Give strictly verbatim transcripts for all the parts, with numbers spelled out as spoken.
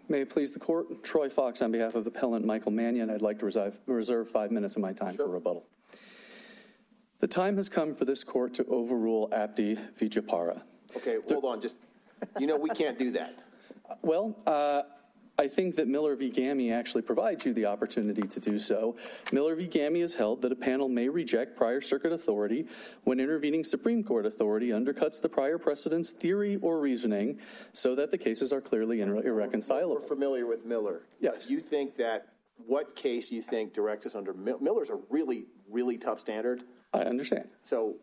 May it please the court, Troy Fox on behalf of appellant Michael Mannion. I'd like to reserve, reserve five minutes of my time sure. for rebuttal. The time has come for this court to overrule Apti v. Japara. Okay, hold on. Just, you know, we can't do that. Well, uh, I think that Miller v. Gammy actually provides you the opportunity to do so. Miller v. Gammy has held that a panel may reject prior circuit authority when intervening Supreme Court authority undercuts the prior precedent's theory or reasoning so that the cases are clearly irre- irreconcilable. We're familiar with Miller. Yes. You think that, what case you think directs us under, Miller's a really, really tough standard? I understand. So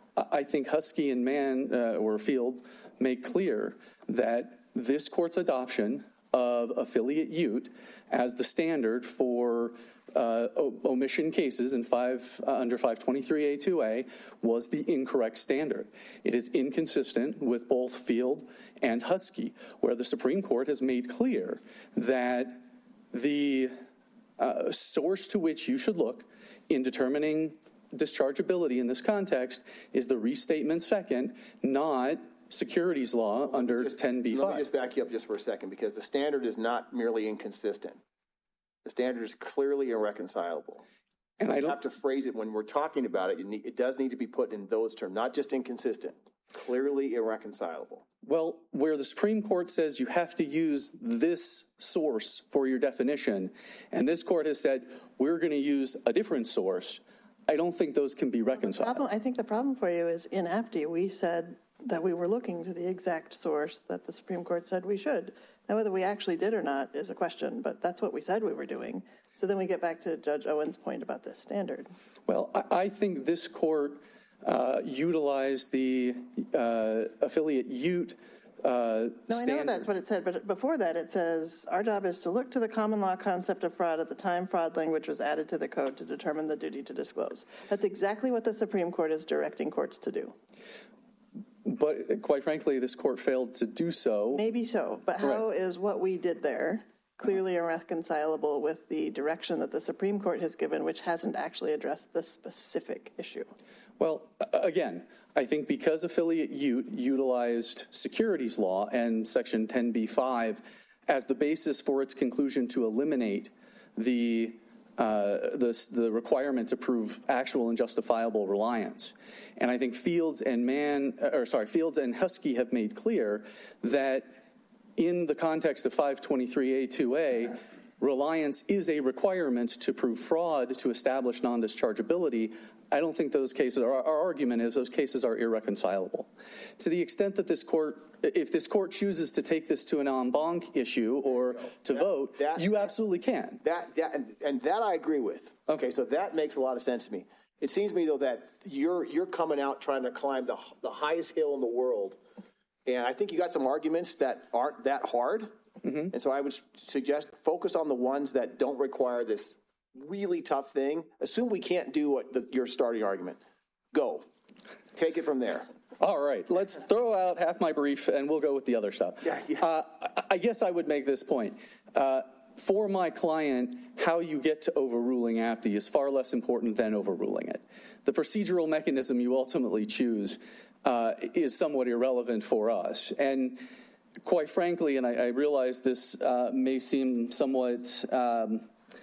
I think Husky and Mann, uh, or Field, make clear that this court's adoption of affiliate ute as the standard for uh, omission cases in five uh, under five twenty-three A two A was the incorrect standard. It is inconsistent with both Field and Husky, where the Supreme Court has made clear that the uh, source to which you should look in determining dischargeability in this context is the restatement second, not securities law under just, ten B five. Let me just back you up just for a second, because the standard is not merely inconsistent. The standard is clearly irreconcilable. And so I don't have to phrase it when we're talking about it. It, need, it does need to be put in those terms, not just inconsistent, clearly irreconcilable. Well, where the Supreme Court says you have to use this source for your definition, and this court has said we're going to use a different source, I don't think those can be reconciled. The problem, I think the problem for you is in Apti, we said that we were looking to the exact source that the Supreme Court said we should. Now, whether we actually did or not is a question, but that's what we said we were doing. So then we get back to Judge Owen's point about this standard. Well, I, I think this court uh, utilized the uh, affiliate ute uh, no, standard. I know that's what it said, but before that it says, our job is to look to the common law concept of fraud at the time fraud language was added to the code to determine the duty to disclose. That's exactly what the Supreme Court is directing courts to do. But quite frankly, this court failed to do so. Maybe so, but how right. is what we did there clearly irreconcilable with the direction that the Supreme Court has given, which hasn't actually addressed this specific issue? Well, again, I think because affiliate ute utilized securities law and Section ten B five as the basis for its conclusion to eliminate the Uh, the, the requirement to prove actual and justifiable reliance. And I think Fields and Mann, or sorry, Fields and Husky have made clear that in the context of five twenty-three A two A, reliance is a requirement to prove fraud to establish non-dischargeability. I don't think those cases, our, our argument is those cases are irreconcilable. To the extent that this court, if this court chooses to take this to an en banc issue or to that, vote, that, you absolutely can. That, that and, and that I agree with. Okay, so that makes a lot of sense to me. It seems to me, though, that you're you're coming out trying to climb the the highest hill in the world, and I think you got some arguments that aren't that hard. Mm-hmm. And so I would suggest focus on the ones that don't require this really tough thing. Assume we can't do what the, your starting argument. Go. Take it from there. All right. Let's throw out half my brief and we'll go with the other stuff. Yeah, yeah. Uh, I guess I would make this point. Uh, for my client, how you get to overruling Apti is far less important than overruling it. The procedural mechanism you ultimately choose uh, is somewhat irrelevant for us. And quite frankly, and I, I realize this uh, may seem somewhat um,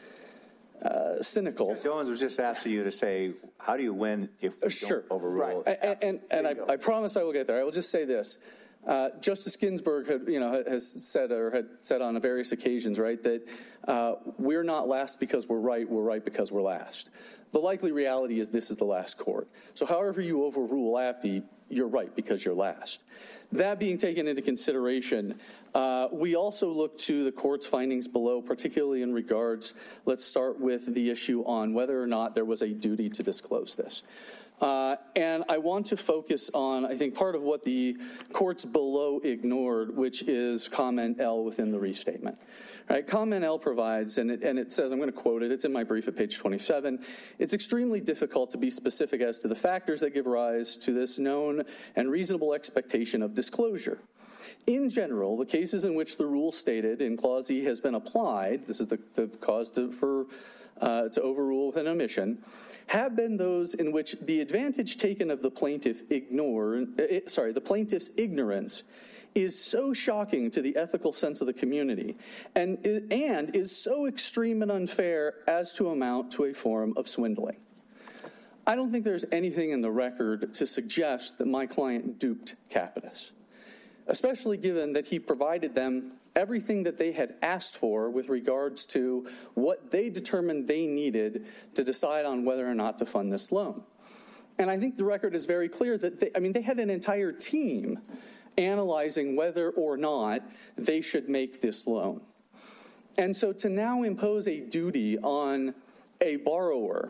uh, cynical. Jones was just asking you to say, how do you win if you sure. don't overrule? Right. And, and, and I, I promise I will get there. I will just say this. Uh, Justice Ginsburg had, you know, has said or had said on various occasions, right, that uh, we're not last because we're right, we're right because we're last. The likely reality is this is the last court. So however you overrule Apti, you're right because you're last. That being taken into consideration, uh, we also look to the court's findings below, particularly in regards, let's start with the issue on whether or not there was a duty to disclose this. Uh, and I want to focus on, I think, part of what the courts below ignored, which is comment L within the restatement. Right? Comment L provides, and it, and it says, I'm going to quote it, it's in my brief at page twenty-seven, it's extremely difficult to be specific as to the factors that give rise to this known and reasonable expectation of disclosure. In general, the cases in which the rule stated in Clause E has been applied, this is the, the cause to, for uh, to overrule an omission, have been those in which the advantage taken of the plaintiff ignore, uh, sorry, the plaintiff's ignorance is so shocking to the ethical sense of the community and, and is so extreme and unfair as to amount to a form of swindling. I don't think there's anything in the record to suggest that my client duped Capitus, especially given that he provided them everything that they had asked for with regards to what they determined they needed to decide on whether or not to fund this loan. And I think the record is very clear that, they, I mean, they had an entire team analyzing whether or not they should make this loan. And so to now impose a duty on a borrower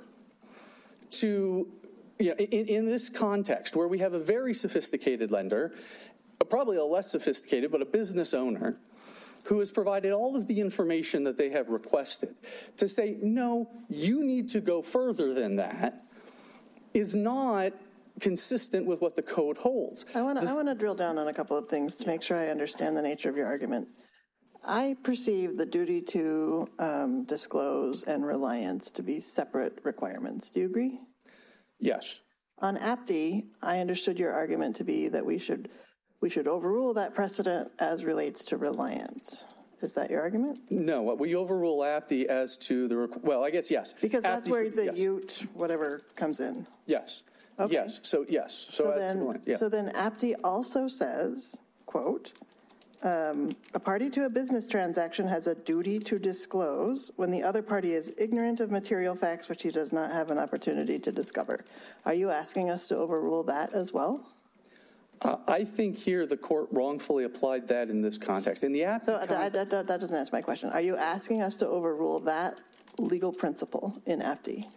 to, you know, in, in this context where we have a very sophisticated lender, probably a less sophisticated, but a business owner, who has provided all of the information that they have requested, to say, no, you need to go further than that, is not consistent with what the code holds. I want to I want to drill down on a couple of things to make sure I understand the nature of your argument. I perceive the duty to um, disclose and reliance to be separate requirements. Do you agree? Yes. On A P T I, I understood your argument to be that we should we should overrule that precedent as relates to reliance. Is that your argument? No, we overrule A P T as to the, well, I guess yes. Because that's A P T where should, the yes. Ute, whatever, comes in. Yes. Okay. Yes. So, yes. So, So as then, to reliance, yeah. so then A P T also says, quote, um, a party to a business transaction has a duty to disclose when the other party is ignorant of material facts which he does not have an opportunity to discover. Are you asking us to overrule that as well? Uh, I think here the court wrongfully applied that in this context. In the A P T So context, that, that, that doesn't answer my question. Are you asking us to overrule that legal principle in A P T?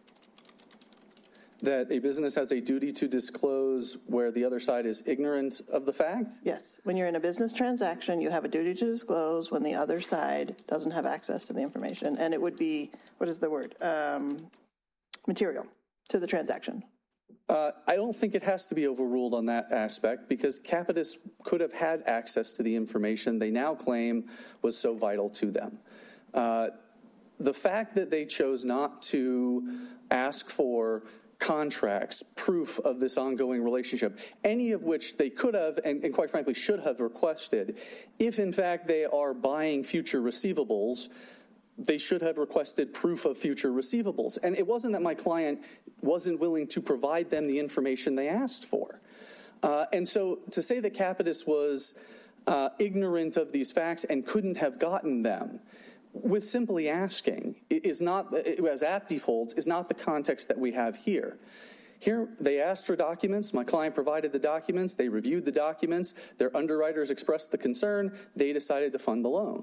that a business has a duty to disclose where the other side is ignorant of the fact? Yes. When you're in a business transaction, you have a duty to disclose when the other side doesn't have access to the information. And it would be, what is the word? Um, material to the transaction. Uh, I don't think it has to be overruled on that aspect because Capitus could have had access to the information they now claim was so vital to them. Uh, the fact that they chose not to ask for contracts, proof of this ongoing relationship, any of which they could have and, and quite frankly should have requested, if in fact they are buying future receivables, they should have requested proof of future receivables. And it wasn't that my client wasn't willing to provide them the information they asked for. Uh, and so to say that Capitus was uh, ignorant of these facts and couldn't have gotten them with simply asking is not, as A P T holds, is not the context that we have here. Here, they asked for documents. My client provided the documents. They reviewed the documents. Their underwriters expressed the concern. They decided to fund the loan.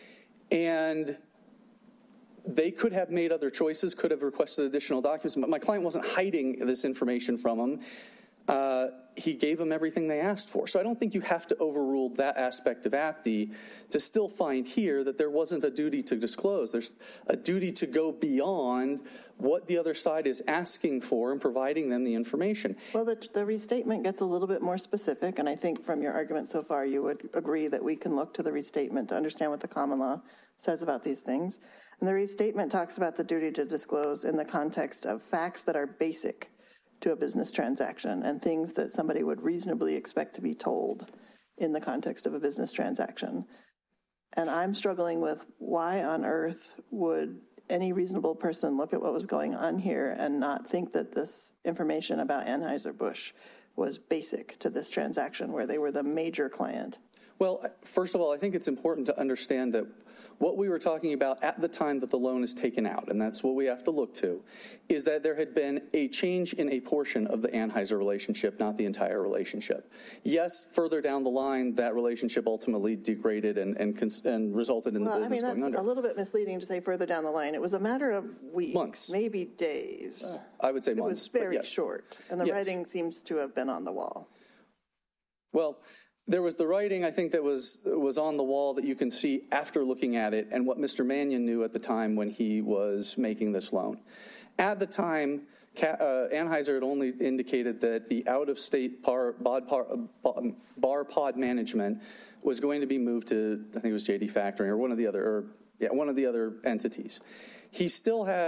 And they could have made other choices, could have requested additional documents, but my client wasn't hiding this information from them. Uh, he gave them everything they asked for. So I don't think you have to overrule that aspect of A P T to still find here that there wasn't a duty to disclose. There's a duty to go beyond what the other side is asking for and providing them the information. Well, the, the restatement gets a little bit more specific, and I think from your argument so far, you would agree that we can look to the restatement to understand what the common law says about these things. And the restatement talks about the duty to disclose in the context of facts that are basic to a business transaction and things that somebody would reasonably expect to be told in the context of a business transaction. And I'm struggling with why on earth would any reasonable person look at what was going on here and not think that this information about Anheuser-Busch was basic to this transaction where they were the major client? Well, first of all, I think it's important to understand that what we were talking about at the time that the loan is taken out, and that's what we have to look to, is that there had been a change in a portion of the Anheuser relationship, not the entire relationship. Yes, further down the line, that relationship ultimately degraded and and, cons- and resulted in well, the business I mean, going that's under. a little bit misleading to say further down the line. It was a matter of weeks, months. maybe days. Uh, I would say it months. was very yes. short, and the yes. writing seems to have been on the wall. Well, there was the writing, I think, that was was on the wall that you can see after looking at it and what Mister Mannion knew at the time when he was making this loan. At the time, uh, Anheuser had only indicated that the out-of-state bar, bod, par, bar pod management was going to be moved to, I think it was J D Factoring or one of the other, or, yeah, one of the other entities. He still had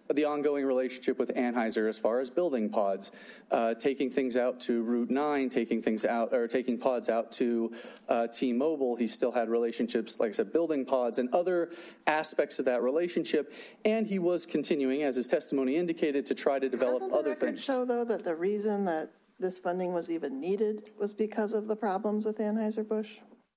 the ongoing relationship with Anheuser as far as building pods, uh, taking things out to Route nine, taking things out or taking pods out to uh, T-Mobile. He still had relationships, like I said, building pods and other aspects of that relationship. And he was continuing, as his testimony indicated, to try to develop Doesn't the other record things. show, though, that the reason that this funding was even needed was because of the problems with Anheuser-Busch?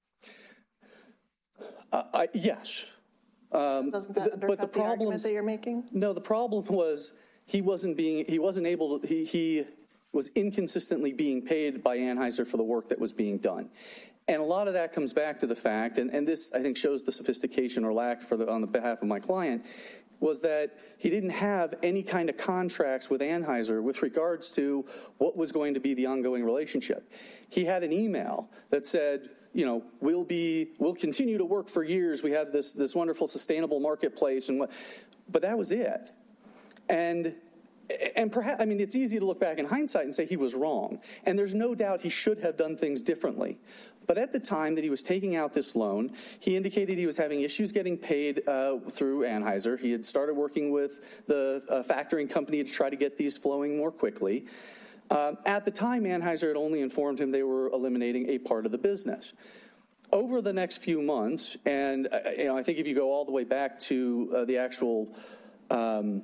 Uh, I, yes. Um, Doesn't that the, undercut but the, the argument problems, that you're making? No, the problem was he wasn't being, he wasn't able to, he, he was inconsistently being paid by Anheuser for the work that was being done. And a lot of that comes back to the fact, and, and this I think shows the sophistication or lack for the, on the behalf of my client, was that he didn't have any kind of contracts with Anheuser with regards to what was going to be the ongoing relationship. He had an email that said, you know, we'll be, we'll continue to work for years. We have this, this wonderful sustainable marketplace and what, but that was it. And, and perhaps, I mean, it's easy to look back in hindsight and say he was wrong. And there's no doubt he should have done things differently. But at the time that he was taking out this loan, he indicated he was having issues getting paid uh, through Anheuser. He had started working with the uh, factoring company to try to get these flowing more quickly. Uh, at the time, Anheuser had only informed him they were eliminating a part of the business. Over the next few months, and uh, you know, I think if you go all the way back to uh, the actual um,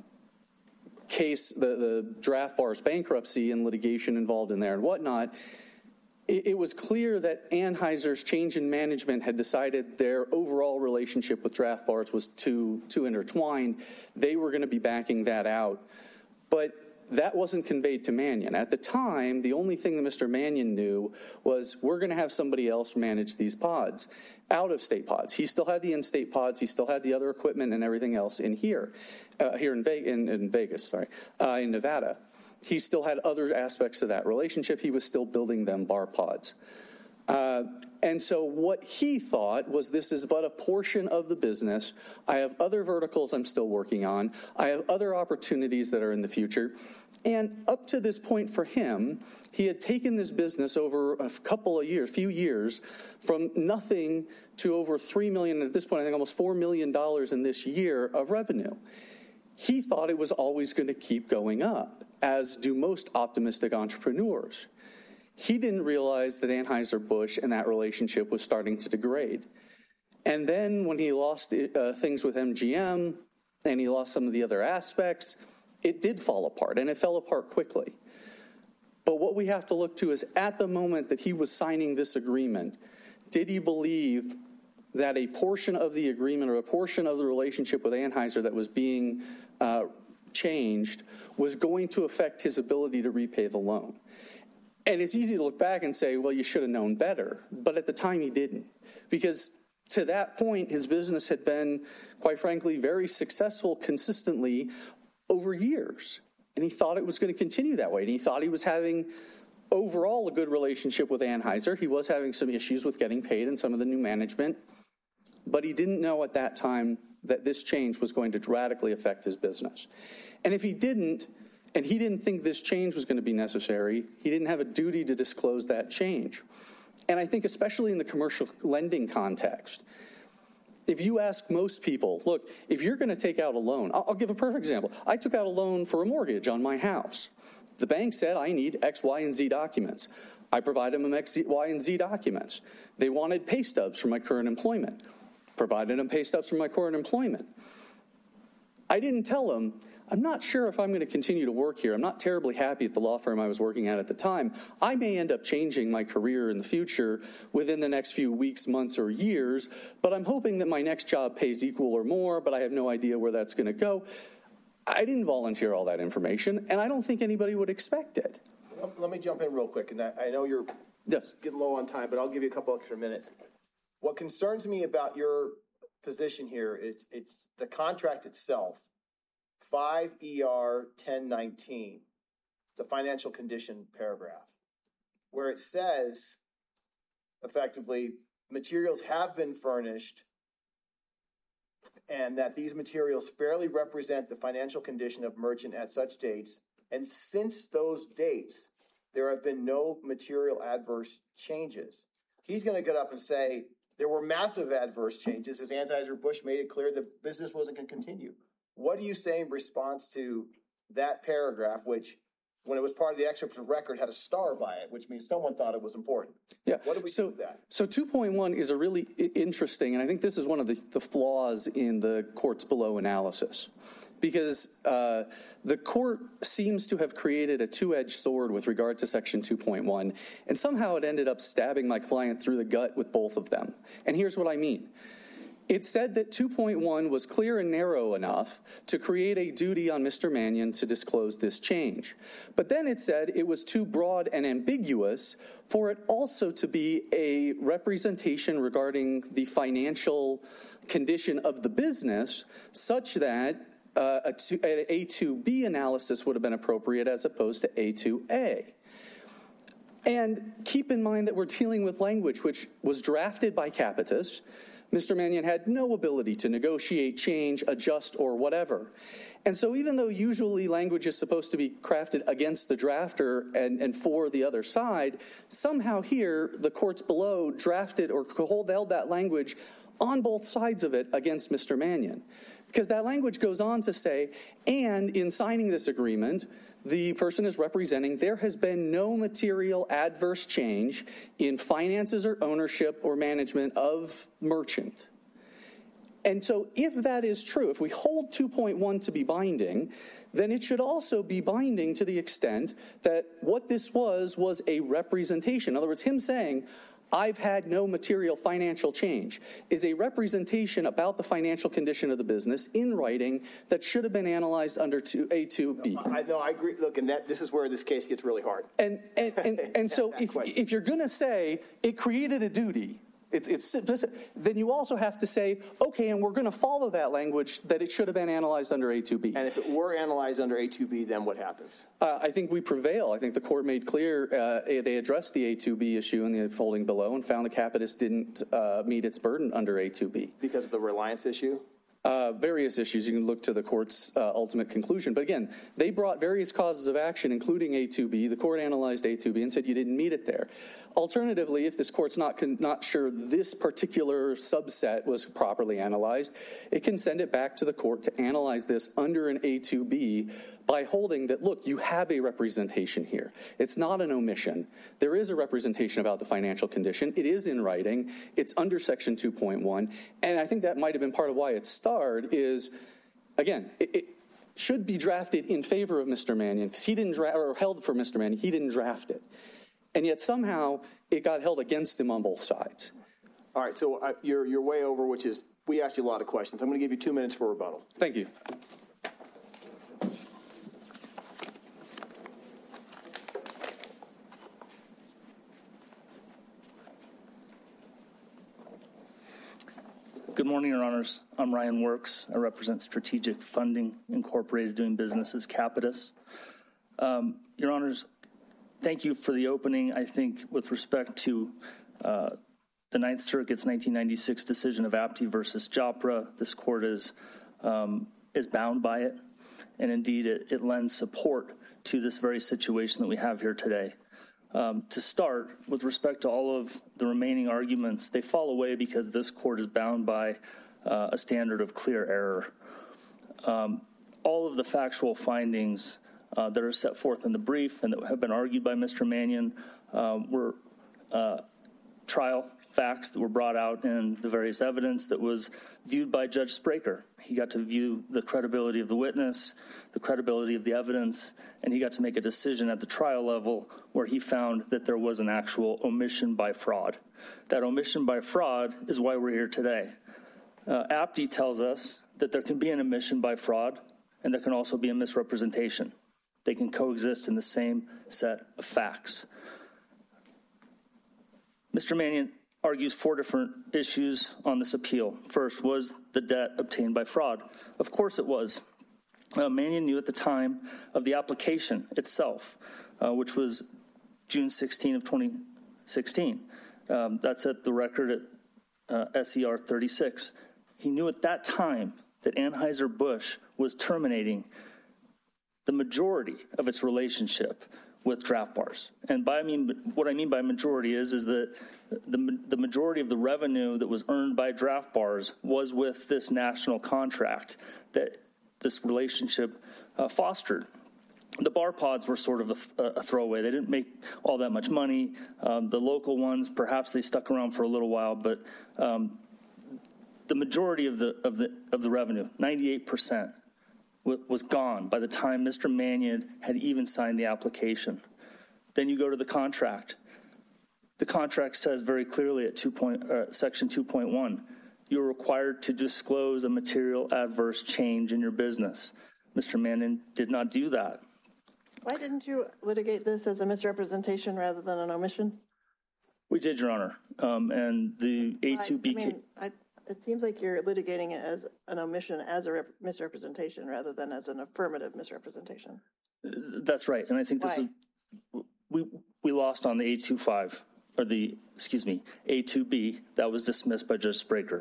case, the, the Draft Bar's bankruptcy and litigation involved in there and whatnot, it, it was clear that Anheuser's change in management had decided their overall relationship with Draft Bars was too, too intertwined. They were going to be backing that out. But that wasn't conveyed to Mannion. At the time, the only thing that Mister Mannion knew was we're going to have somebody else manage these pods, out-of-state pods. He still had the in-state pods. He still had the other equipment and everything else in here, uh, here in, Ve- in, in Vegas, sorry, uh, in Nevada. He still had other aspects of that relationship. He was still building them bar pods. Uh, and so what he thought was this is but a portion of the business. I have other verticals I'm still working on. I have other opportunities that are in the future. And up to this point for him, he had taken this business over a couple of years, few years, from nothing to over three million dollars, at this point I think almost four million dollars in this year of revenue. He thought it was always going to keep going up, as do most optimistic entrepreneurs. He didn't realize that Anheuser-Busch and that relationship was starting to degrade. And then when he lost uh, things with M G M and he lost some of the other aspects, it did fall apart, and it fell apart quickly. But what we have to look to is at the moment that he was signing this agreement, did he believe that a portion of the agreement or a portion of the relationship with Anheuser that was being uh, changed was going to affect his ability to repay the loan? And it's easy to look back and say, well, you should have known better. But at the time, he didn't. Because to that point, his business had been, quite frankly, very successful consistently over years. And he thought it was going to continue that way. And he thought he was having overall a good relationship with Anheuser. He was having some issues with getting paid and some of the new management. But he didn't know at that time that this change was going to radically affect his business. And if he didn't, and he didn't think this change was going to be necessary, he didn't have a duty to disclose that change. And I think especially in the commercial lending context, if you ask most people, look, if you're going to take out a loan, I'll, I'll give a perfect example. I took out a loan for a mortgage on my house. The bank said I need X, Y, and Z documents. I provided them X, Y, and Z documents. They wanted pay stubs from my current employment. Provided them pay stubs from my current employment. I didn't tell them, I'm not sure if I'm going to continue to work here. I'm not terribly happy at the law firm I was working at at the time. I may end up changing my career in the future within the next few weeks, months, or years, but I'm hoping that my next job pays equal or more, but I have no idea where that's going to go. I didn't volunteer all that information, and I don't think anybody would expect it. Let me jump in real quick, and I, I know you're yes. getting low on time, but I'll give you a couple extra minutes. What concerns me about your position here is it's the contract itself. five E R ten nineteen, the financial condition paragraph, where it says, effectively, materials have been furnished and that these materials fairly represent the financial condition of merchant at such dates. And since those dates, there have been no material adverse changes. He's going to get up and say, there were massive adverse changes as Anheuser-Busch made it clear the business wasn't going to continue. What do you say in response to that paragraph, which, when it was part of the excerpt of record, had a star by it, which means someone thought it was important? Yeah. What do we so, do with that? So two point one is a really interesting, and I think this is one of the, the flaws in the courts below analysis, because uh, the court seems to have created a two-edged sword with regard to Section two point one, and somehow it ended up stabbing my client through the gut with both of them. And here's what I mean. It said that two point one was clear and narrow enough to create a duty on Mister Mannion to disclose this change. But then it said it was too broad and ambiguous for it also to be a representation regarding the financial condition of the business, such that uh, a, two, a A two B analysis would have been appropriate as opposed to A two A. And keep in mind that we're dealing with language which was drafted by Capitus. Mister Mannion had no ability to negotiate, change, adjust, or whatever. And so even though usually language is supposed to be crafted against the drafter and, and for the other side, somehow here the courts below drafted or held that language on both sides of it against Mister Mannion. Because that language goes on to say, and in signing this agreement, the person is representing there has been no material adverse change in finances or ownership or management of merchant. And so if that is true, if we hold two point one to be binding, then it should also be binding to the extent that what this was was a representation. In other words, him saying, I've had no material financial change, is a representation about the financial condition of the business in writing that should have been analyzed under A two B. I know, I agree. Look, and that this is where this case gets really hard. And and and, and so if if you're going to say it created a duty, it's it's then you also have to say, okay, and we're going to follow that language that it should have been analyzed under A two B. And if it were analyzed under A two B, then what happens? Uh, I think we prevail. I think the court made clear uh, they addressed the A two B issue in the folding below and found the Capitus didn't uh, meet its burden under A two B. Because of the reliance issue? Uh, various issues. You can look to the court's uh, ultimate conclusion. But again, they brought various causes of action, including A two B. The court analyzed A two B and said you didn't meet it there. Alternatively, if this court's not con- not sure this particular subset was properly analyzed, it can send it back to the court to analyze this under an A two B by holding that, look, you have a representation here. It's not an omission. There is a representation about the financial condition. It is in writing. It's under Section two point one. And I think that might have been part of why it starred is, again, it, it should be drafted in favor of Mister Mannion because he didn't draft, or held for Mister Mannion. He didn't draft it. And yet somehow it got held against him on both sides. All right, so uh, you're, you're way over, which is, we asked you a lot of questions. I'm going to give you two minutes for rebuttal. Thank you. Good morning, Your Honors. I'm Ryan Works. I represent Strategic Funding Incorporated, doing business as Capitus. Um, Your Honors, thank you for the opening. I think with respect to uh, the Ninth Circuit's nineteen ninety-six decision of Apte versus Jopra, this court is, um, is bound by it, and indeed it, it lends support to this very situation that we have here today. Um, to start, with respect to all of the remaining arguments, they fall away because this court is bound by uh, a standard of clear error. Um, all of the factual findings uh, that are set forth in the brief and that have been argued by Mister Mannion um, were uh, trial facts that were brought out in the various evidence that was viewed by Judge Spraker. He got to view the credibility of the witness, the credibility of the evidence, and he got to make a decision at the trial level where he found that there was an actual omission by fraud. That omission by fraud is why we're here today. Uh, Apte tells us that there can be an omission by fraud and there can also be a misrepresentation. They can coexist in the same set of facts. Mister Mannion argues four different issues on this appeal. First, was the debt obtained by fraud? Of course it was. Uh, Mannion knew at the time of the application itself, uh, which was June sixteenth of twenty sixteen. Um, that's at the record at uh, S E R thirty-six. He knew at that time that Anheuser-Busch was terminating the majority of its relationship with draft bars. And by I mean, what I mean by majority is, is that the, the majority of the revenue that was earned by draft bars was with this national contract that this relationship uh, fostered. The bar pods were sort of a, a throwaway. They didn't make all that much money. Um, the local ones, perhaps they stuck around for a little while, but um, the majority of the of the of the revenue, ninety-eight percent, w- was gone by the time Mister Mannion had even signed the application. Then you go to the contract. The contract says very clearly at two point, uh, section two point one, you're required to disclose a material adverse change in your business. Mister Mannion did not do that. Why didn't you litigate this as a misrepresentation rather than an omission? We did, Your Honor. Um, and the A two B... I, I mean, I, it seems like you're litigating it as an omission as a rep- misrepresentation rather than as an affirmative misrepresentation. That's right. And I think this Why? is... We, we lost on the A two five, or the, excuse me, A two B. That was dismissed by Judge Spraker.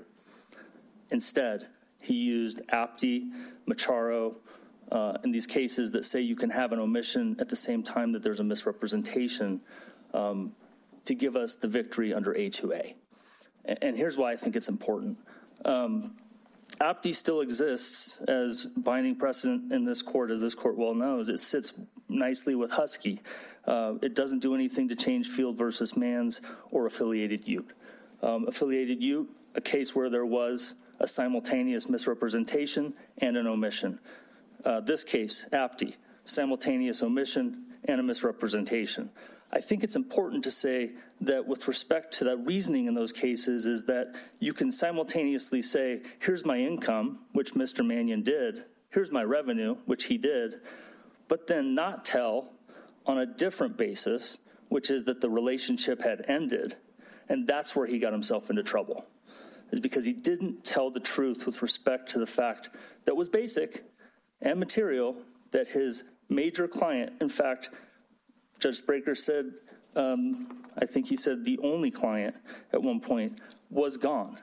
Instead, he used Apte, Macharo, Uh, in these cases that say you can have an omission at the same time that there's a misrepresentation um, to give us the victory under A two A. And, and here's why I think it's important. Um, Apte still exists as binding precedent in this court, as this court well knows. It sits nicely with Husky. Uh, it doesn't do anything to change Field versus Manns or Affiliated Ute. Um, affiliated Ute, a case where there was a simultaneous misrepresentation and an omission. Uh, this case, Apte, simultaneous omission and a misrepresentation. I think it's important to say that with respect to the reasoning in those cases is that you can simultaneously say, here's my income, which Mister Mannion did, here's my revenue, which he did, but then not tell on a different basis, which is that the relationship had ended, and that's where he got himself into trouble, is because he didn't tell the truth with respect to the fact that was basic and material that his major client, in fact, Judge Spraker said, um, I think he said the only client at one point, was gone.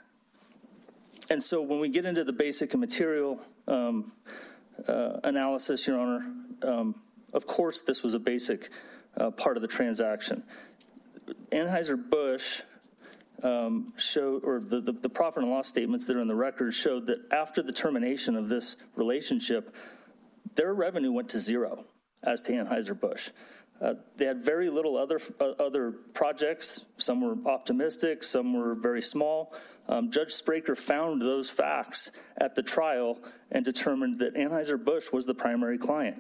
And so when we get into the basic and material um, uh, analysis, Your Honor, um, of course this was a basic uh, part of the transaction. Anheuser-Busch um, showed, or the, the, the profit and loss statements that are in the record showed that after the termination of this relationship, their revenue went to zero as to Anheuser-Busch. Uh, they had very little other uh, other projects. Some were optimistic, some were very small. Um, Judge Spraker found those facts at the trial and determined that Anheuser-Busch was the primary client.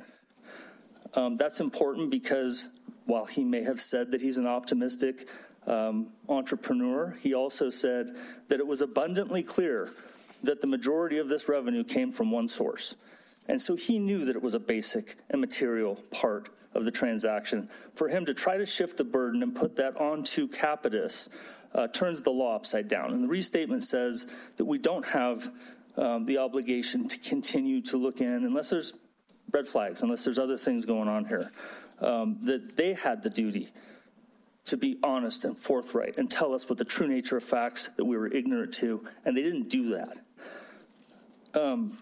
Um, that's important because while he may have said that he's an optimistic um, entrepreneur, he also said that it was abundantly clear that the majority of this revenue came from one source. And so he knew that it was a basic and material part of the transaction. For him to try to shift the burden and put that onto Capitus uh, turns the law upside down. And the restatement says that we don't have um, the obligation to continue to look in unless there's red flags, unless there's other things going on here, um, that they had the duty to be honest and forthright and tell us what the true nature of facts that we were ignorant to, and they didn't do that. Um,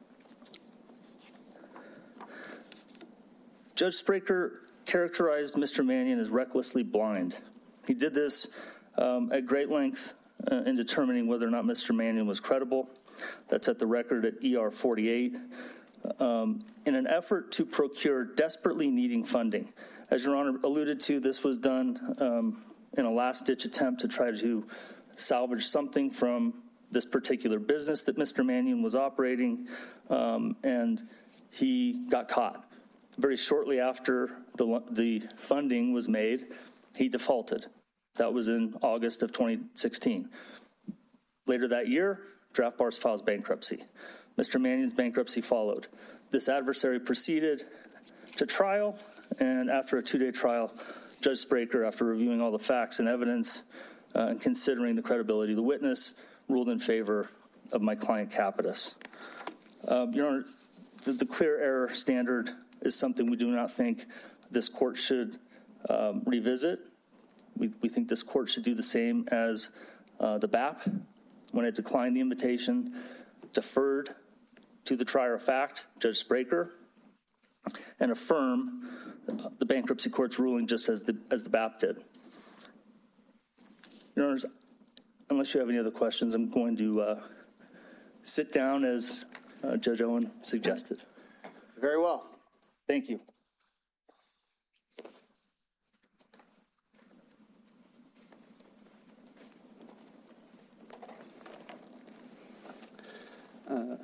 Judge Spraker characterized Mister Mannion as recklessly blind. He did this um, at great length uh, in determining whether or not Mister Mannion was credible. That's at the record at E R forty-eight. Um, in an effort to procure desperately needing funding. As Your Honor alluded to, this was done um, in a last-ditch attempt to try to salvage something from this particular business that Mister Mannion was operating, um, and he got caught. Very shortly after the, the funding was made, he defaulted. That was in August of twenty sixteen. Later that year, Draft Bars files bankruptcy. Mister Mannion's bankruptcy followed. This adversary proceeded to trial, and after a two-day trial, Judge Spraker, after reviewing all the facts and evidence uh, and considering the credibility of the witness, ruled in favor of my client Capitus. Uh, Your Honor, the, the clear error standard is something we do not think this court should um, revisit. We, we think this court should do the same as uh, the B A P when it declined the invitation, deferred to the trier of fact, Judge Spraker, and affirm uh, the bankruptcy court's ruling just as the, as the B A P did. Your Honors, unless you have any other questions, I'm going to uh, sit down as uh, Judge Owen suggested. Very well. Thank you. Uh,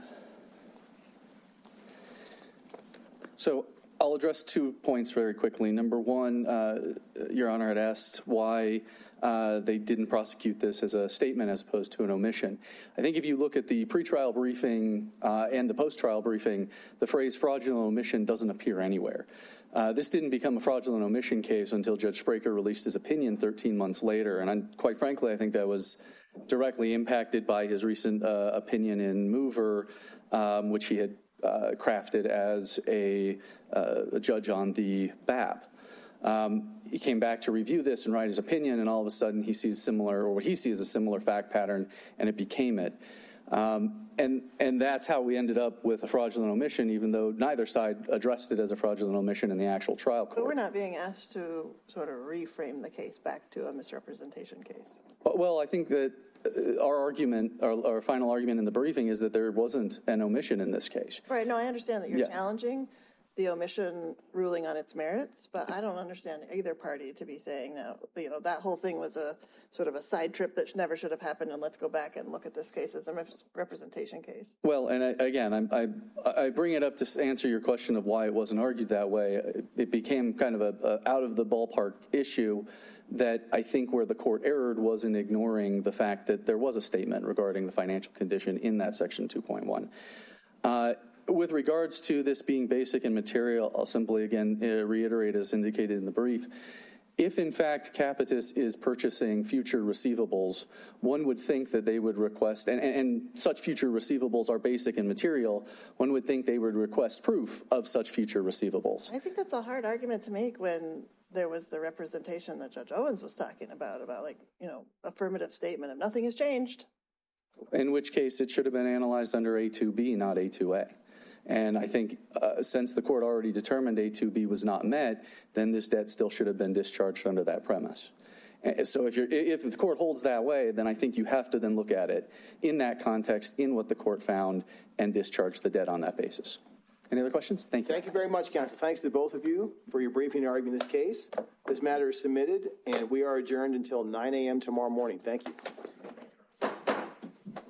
so I'll address two points very quickly. Number one, uh, Your Honor had asked why uh, they didn't prosecute this as a statement as opposed to an omission. I think if you look at the pretrial briefing uh, and the post-trial briefing, the phrase fraudulent omission doesn't appear anywhere. Uh, this didn't become a fraudulent omission case until Judge Spraker released his opinion thirteen months later, and I'm, quite frankly, I think that was directly impacted by his recent uh, opinion in Mover, um, which he had uh, crafted as a, uh, a judge on the B A P. Um, he came back to review this and write his opinion, and all of a sudden he sees similar, or what he sees a similar fact pattern, and it became it. Um, and and that's how we ended up with a fraudulent omission, even though neither side addressed it as a fraudulent omission in the actual trial court. But we're not being asked to sort of reframe the case back to a misrepresentation case. Well, I think that our argument, our, our final argument in the briefing is that there wasn't an omission in this case. Right. No, I understand that you're Yeah. challenging the omission ruling on its merits, but I don't understand either party to be saying that, you know, that whole thing was a sort of a side trip that never should have happened, and let's go back and look at this case as a representation case. Well, and I, again, I, I, I bring it up to answer your question of why it wasn't argued that way. It became kind of a, a out of the ballpark issue that I think where the court erred was in ignoring the fact that there was a statement regarding the financial condition in that section two point one. Uh, With regards to this being basic and material, I'll simply again uh, reiterate as indicated in the brief. If in fact Capitus is purchasing future receivables, one would think that they would request, and, and, and such future receivables are basic and material, one would think they would request proof of such future receivables. I think that's a hard argument to make when there was the representation that Judge Owens was talking about, about like, you know, affirmative statement of nothing has changed. In which case it should have been analyzed under A two B, not A two A. And I think uh, since the court already determined A two B was not met, then this debt still should have been discharged under that premise. And so if, you're, if the court holds that way, then I think you have to then look at it in that context, in what the court found, and discharge the debt on that basis. Any other questions? Thank you. Thank you very much, counsel. Thanks to both of you for your briefing and arguing this case. This matter is submitted, and we are adjourned until nine a.m. tomorrow morning. Thank you.